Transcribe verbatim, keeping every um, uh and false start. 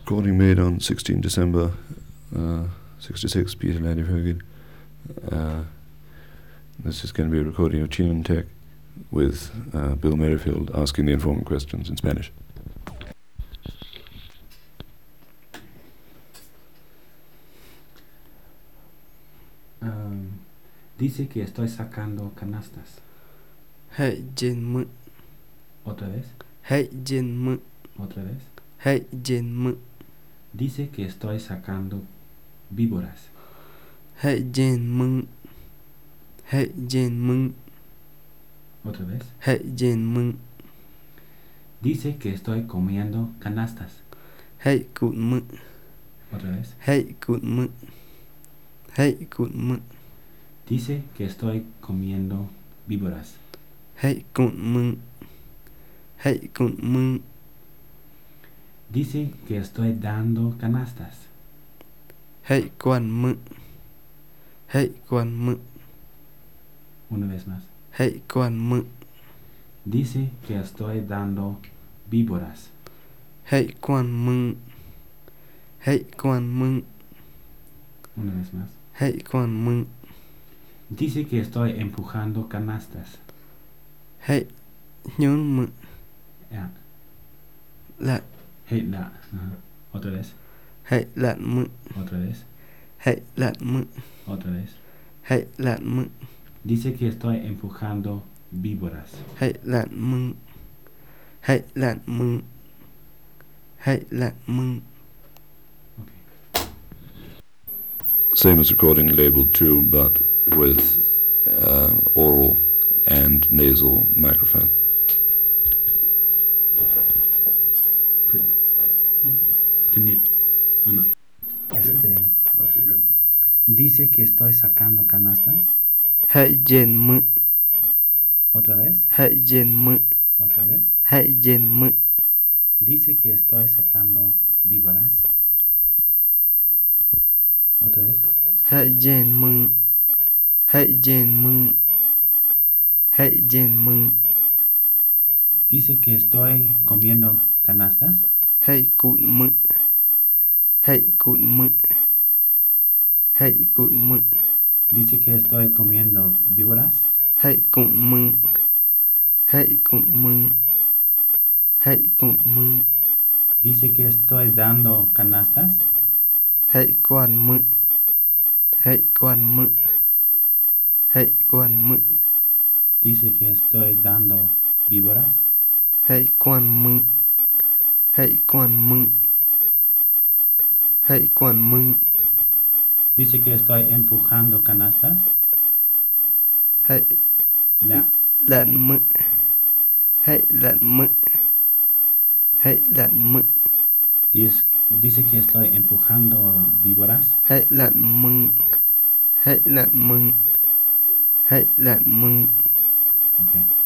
Recording made on sixteenth December uh, sixty-six, Peter Ladefoged. Uh, this is going to be a recording of Chin Tech with uh, Bill Merrifield asking the informant questions in Spanish. Um, dice que estoy sacando canastas. Hey Jin Mu. ¿Otra vez? Hey Jin Mu. ¿Otra vez? Hey Jin Mu. Dice que estoy sacando víboras. Hey Jin Mu. Hey Jin Mu. ¿Otra vez? Hey Jin Mu. Dice que estoy comiendo canastas. Hey Kun Mu. ¿Otra vez? Hey Kun Mu. Hey Kun Mu. Dice que estoy comiendo víboras. Hey Kun Mu. Hey Kun Mu. Dice que estoy dando canastas. Hey Quan Mu. Hey Quan Mu. Una vez más. Hey Quan Mu. Dice que estoy dando víboras. Hey Quan Mu. Hey Quan Mu. Una vez más. Hey Quan Mu. Dice que estoy empujando canastas. Hey Nhún Mu. Ya. Lạt. Hey, la. Ajá. Otra vez. Hey Lạt Mu. Otra vez. Hey Lạt Mu. Otra vez. Hey Lạt Mu. Dice que estoy empujando víboras. Hey Lạt Mu. Hey Lạt Mu. Hey Lạt Mu. Okay. Same as recording labeled two, but with uh, oral and nasal microphone. Tenía. Bueno. Este. Dice que estoy sacando canastas. Hey Jin Mu. Otra vez. Hey Jin Mu. Otra vez. Hey Jin Mu. Dice que estoy sacando víboras. Otra vez. Hey Jin Mu. Hey Jin Mu. Hey Jin Mu. Dice que estoy comiendo canastas. Hey Kun Mu. Hey Kun Mu. Hey Kun Mu. Dice que estoy comiendo víboras. Hey Kun Mu. Hey Kun Mu. Hey Kun Mu. Dice que estoy dando canastas. Hey Quan Mu. Hey Quan Mu. Hey Quan Mu. Dice que estoy dando víboras. Hey Quan Mu. Hey Quan Mu. Hey Quan Mu. Dice que estoy empujando canastas. Hey La. Lạt Mu. Hey Lạt Mu. Hey Lạt Mu. Dice, dice que estoy empujando víboras. Hey Lạt Mu. Hey Lạt Mu. Hey Lạt Mu. Okay.